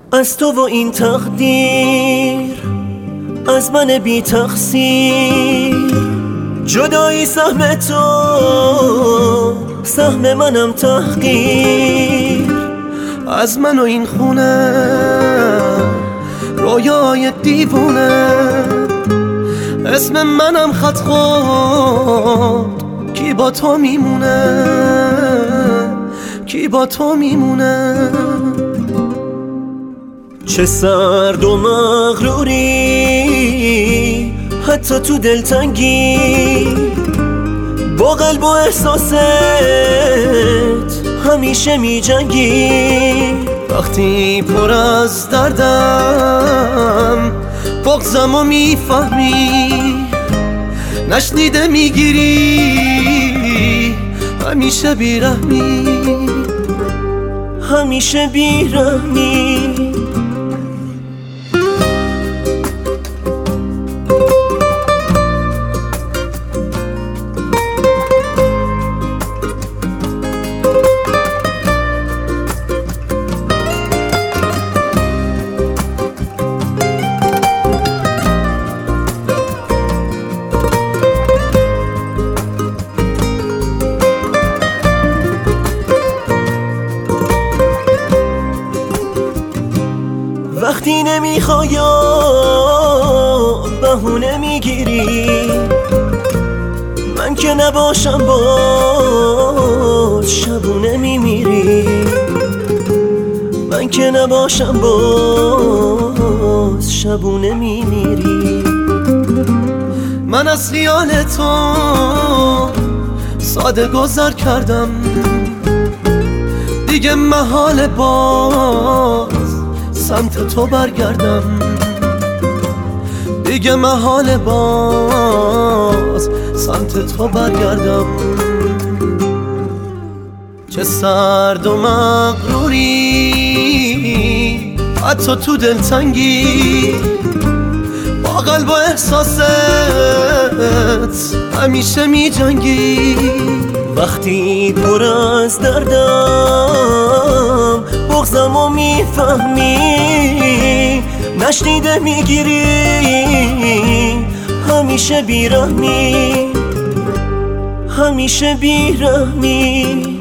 از تو و این تقدیر، از من بی تقصیر. جدایی سهم تو، سهم منم تحقیر. از من و این خونه، رویای دیوونه. اسم منم خط خود، کی با تو میمونه، کی با تو میمونه. چه سرد و مغروری حتی تو دلتنگی، با قلب و احساست همیشه می جنگی. وقتی پر از دردم بغضم و میفهمی، نشنیده میگیری همیشه بیرحمی، همیشه بیرحمی. وقتی نمیخوای بهونه میگیری، من که نباشم باز شبونه میمیری. من که نباشم باز شبونه میمیری. من از خیال تو ساده گذر کردم، دیگه محال باز سمت تو برگردم. دیگه محال باز سمت تو برگردم. چه سرد و مغروری حتی تو دلتنگی، با قلب و احساست همیشه می جنگی. وقتی پر از دردم بغضم و میفهمی، نشنیده میگیری همیشه بیرحمی، همیشه بیرحمی.